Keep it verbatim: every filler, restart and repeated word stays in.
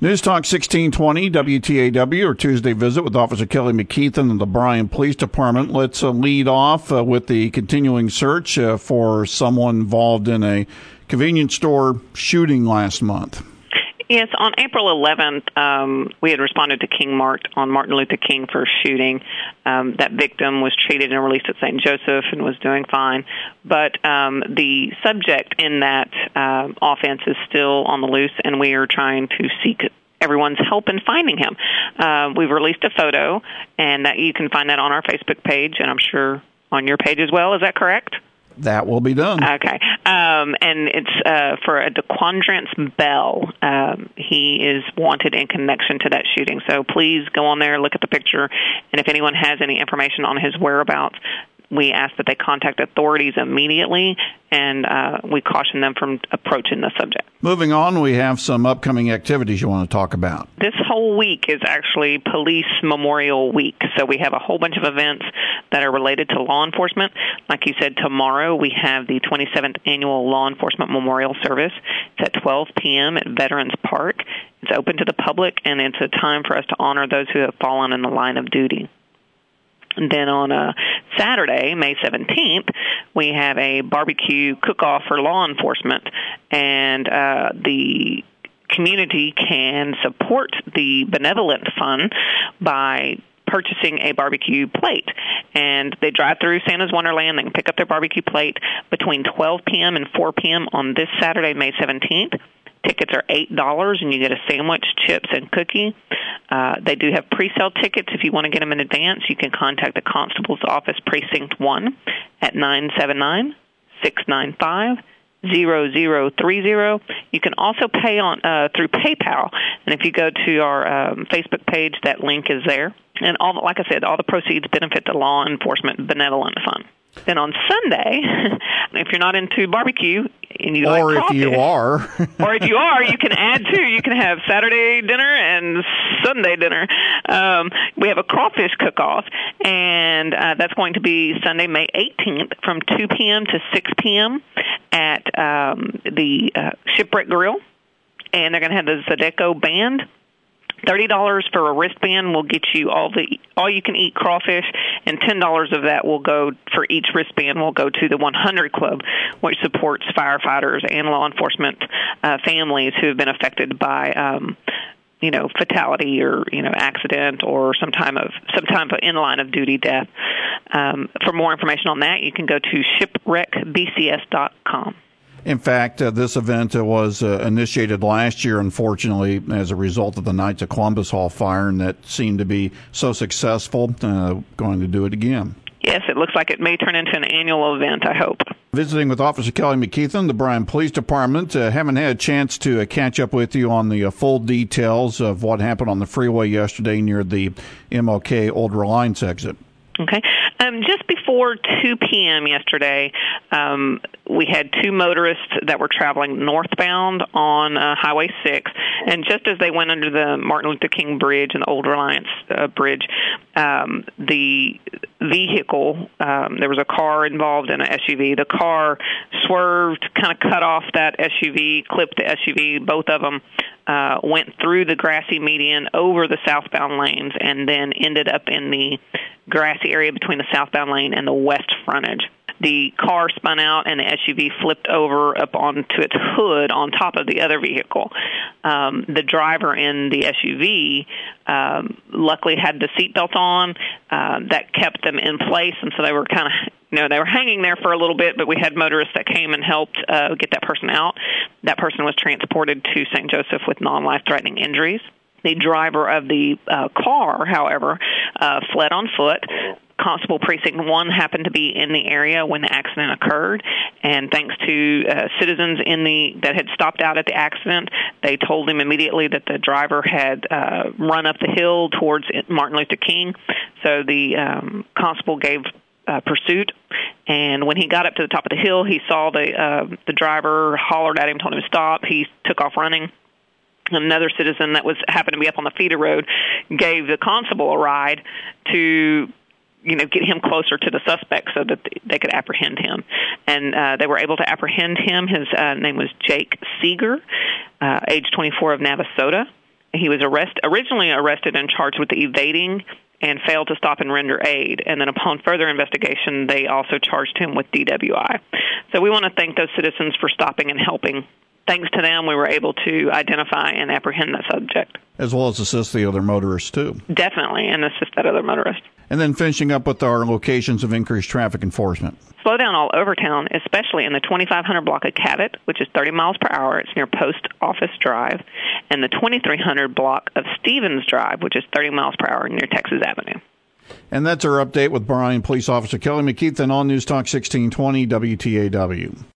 News Talk sixteen twenty W T A W, or Tuesday Visit with Officer Kelly McKeithen of the Bryan Police Department. Let's uh, lead off uh, with the continuing search uh, for someone involved in a convenience store shooting last month. Yes, on April eleventh, um, we had responded to King Mart on Martin Luther King for shooting. Um, that victim was treated and released at Saint Joseph and was doing fine. But um, the subject in that uh, offense is still on the loose, and we are trying to seek everyone's help in finding him. Uh, we've released a photo, and that you can find that on our Facebook page, and I'm sure on your page as well. Is that correct? That will be done. Okay. Um, and it's uh, for a DeQuandrance Bell. Um, he is wanted in connection to that shooting. So please go on there, look at the picture, and if anyone has any information on his whereabouts, we ask that they contact authorities immediately, and uh, we caution them from approaching the subject. Moving on, we have some upcoming activities you want to talk about. This whole week is actually Police Memorial Week, so we have a whole bunch of events that are related to law enforcement. Like you said, tomorrow we have the twenty-seventh Annual Law Enforcement Memorial Service. It's at twelve p.m. at Veterans Park. It's open to the public, and it's a time for us to honor those who have fallen in the line of duty. And then on uh, Saturday, May seventeenth, we have a barbecue cook-off for law enforcement, and uh, the community can support the Benevolent Fund by purchasing a barbecue plate. And they drive through Santa's Wonderland. They can pick up their barbecue plate between twelve p.m. and four p.m. on this Saturday, May seventeenth. Tickets are eight dollars, and you get a sandwich, chips, and cookie. Uh, they do have pre-sale tickets. If you want to get them in advance, you can contact the Constable's Office, Precinct one, at nine seven nine, six nine five, zero zero three zero. You can also pay on uh, through PayPal, and if you go to our um, Facebook page, that link is there. And all, like I said, all the proceeds benefit the Law Enforcement Benevolent Fund. Then on Sunday, if you're not into barbecue and you or like if crawfish, you are, or if you are, you can add two. You can have Saturday dinner and Sunday dinner. Um, we have a crawfish cook-off, and uh, that's going to be Sunday, May eighteenth, from two p.m. to six p.m. at um, the uh, Shipwreck Grill, and they're going to have the Zydeco Band. thirty dollars for a wristband will get you all the all you can eat crawfish, and ten dollars of that will go for each wristband will go to the one hundred Club, which supports firefighters and law enforcement uh, families who have been affected by um, you know fatality or you know accident or some time of some time of in line of duty death. Um, for more information on that, you can go to shipwreck b c s dot com. In fact, uh, this event uh, was uh, initiated last year, unfortunately, as a result of the Knights of Columbus Hall fire, and that seemed to be so successful. Uh, going to do it again. Yes, it looks like it may turn into an annual event, I hope. Visiting with Officer Kelly McKeithen, the Bryan Police Department. Uh, haven't had a chance to uh, catch up with you on the uh, full details of what happened on the freeway yesterday near the M L K Old Reliance exit. Okay. Um, just before two p.m. yesterday, um, we had two motorists that were traveling northbound on uh, Highway six, and just as they went under the Martin Luther King Bridge and the Old Reliance uh, Bridge, um, the vehicle, um, there was a car involved in an S U V. The car swerved, kind of cut off that S U V, clipped the S U V, both of them. Uh, went through the grassy median over the southbound lanes and then ended up in the grassy area between the southbound lane and the west frontage. The car spun out and the S U V flipped over up onto its hood on top of the other vehicle. Um, the driver in the S U V um, luckily had the seatbelt on. Uh, that kept them in place, and so they were kind of You know, they were hanging there for a little bit, but we had motorists that came and helped uh, get that person out. That person was transported to Saint Joseph with non-life-threatening injuries. The driver of the uh, car, however, uh, fled on foot. Constable Precinct one happened to be in the area when the accident occurred, and thanks to uh, citizens in the that had stopped out at the accident, they told him immediately that the driver had uh, run up the hill towards Martin Luther King. So the um, constable gave Uh, pursuit, and when he got up to the top of the hill, he saw the uh, the driver, hollered at him, told him to stop. He took off running. Another citizen that was happened to be up on the feeder road gave the constable a ride to, you know, get him closer to the suspect so that they could apprehend him. And uh, they were able to apprehend him. His uh, name was Jake Seeger, uh, age twenty-four, of Navasota. He was arrest, originally arrested and charged with evading and failed to stop and render aid. And then upon further investigation, they also charged him with D W I. So we want to thank those citizens for stopping and helping. Thanks to them, we were able to identify and apprehend that subject. As well as assist the other motorists, too. Definitely, and assist that other motorist. And then finishing up with our locations of increased traffic enforcement. Slow down all over town, especially in the twenty-five hundred block of Cabot, which is thirty miles per hour. It's near Post Office Drive. And the twenty-three hundred block of Stevens Drive, which is thirty miles per hour near Texas Avenue. And that's our update with Bryan Police Officer Kelly McKeithen on News Talk sixteen twenty W T A W.